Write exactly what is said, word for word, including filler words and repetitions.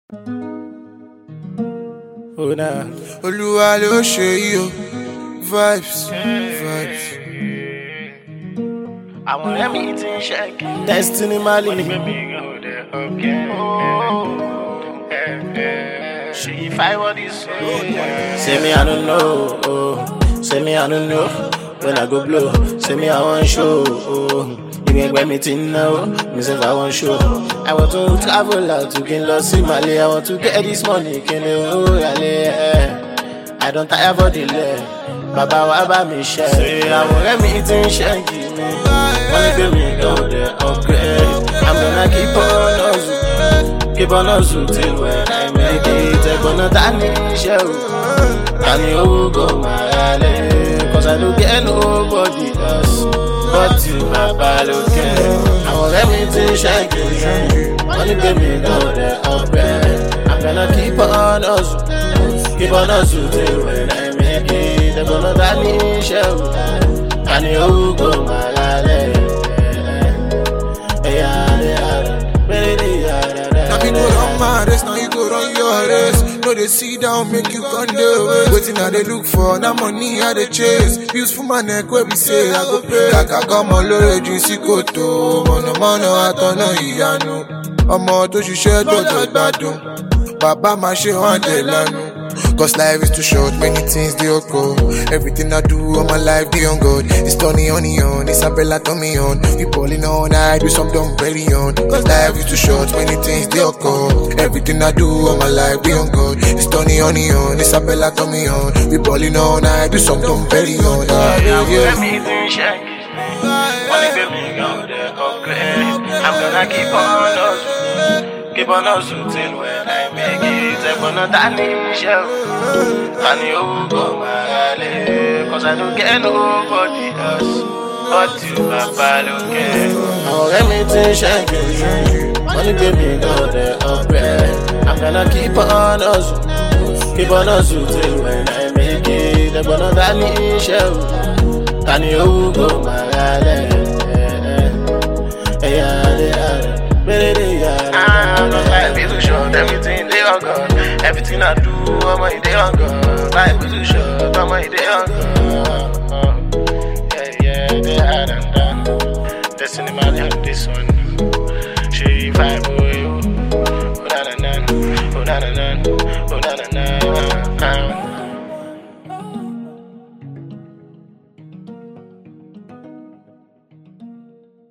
Oh nah. Olúwa ló ṣe yìí o. Vibes, vibes. Àwọn ọ̀rẹ́ mi ti ń ṣẹ́gi. Destiny Mali. Ṣé ìfáwọ́ di sọ? Say me I don't know. Oh. Say me I don't know. When I go blow. Say me I want show. Oh. You make when me think now. Me say I want show. I want to travel out to get lost in Mali. I want to get this money. Can you I don't tire for the leg. Baba wa bá mi ṣe. Àwọn ọ̀rẹ́ mi ti ń ṣẹ́gi mi. Wọ́n ní pé mi go there upgrade. I'm gonna keep on hustle. Keep on hustle till when I make it. Ẹ̀gbọ́n náà ta ní iṣẹ́ o. Ta ni owó go máa lé? Cause I don't get nobody else. But you bàbá lókè. Àwọn ọ̀rẹ́ mi ti ń ṣẹ́gi mi. Wọ́n ní pé mi go there upgrade. I'm gonna keep on hustle. Keep on hustle till when I make it. Ẹ̀gbọ́n náà ta ní iṣẹ́ o. Ta ni owó go máa lé? Now me go run my race, now you go run your race. No they sit down, make you come the waiting I they look for, now money I they chase. Bills for my neck where we say I go pay. Kaka come on low, juicy koto. Mono mono atono iyanu. Omo to ṣiṣẹ́ gbọ́dọ̀ gbádùn. Baba ma ṣe wan de lanu. Cause life is too short, many things they occur. Everything I do all my life be on God. It's Tony on the on, Isabella turn me on. You balling on, I do some dumb belly on. Cause life is too short, many things they occur. Everything I do all my life be on God. It's Tony on the on, Isabella turn me on. You balling on, I do some dumb belly on. Ah, yeah, Àwọn yeah. ọ̀rẹ́ mi ti ń ṣẹ́gi. Wọ́n ní pé mi go there upgrade. I'm gonna keep on hustle. Keep on hustle till when I make it. Ẹ̀gbọ́n náà ta ní iṣẹ́ o. Ta ni owó go máa lé? Cause I don't get nobody else. But you bàbá lókè. Àwọn ọ̀rẹ́ mi ti ń ṣẹ́gi mi. Wọ́n ní pé mi go there upgrade. I'm gonna keep on hustle. Keep on hustle till when I make it. Ẹ̀gbọ́n náà ta ní iṣẹ́ o. Ta ni owó go máa lé? Ẹ̀yà lè àrẹ̀. Ah, no, life is too short, everything they on God. Everything I do, I'm a day on God. Life is too short, I'm a day on God. Yeah, yeah, they had and done. Destiny Mali on this one. She vibe, oh, you. Oh, na na na, oh, na na na.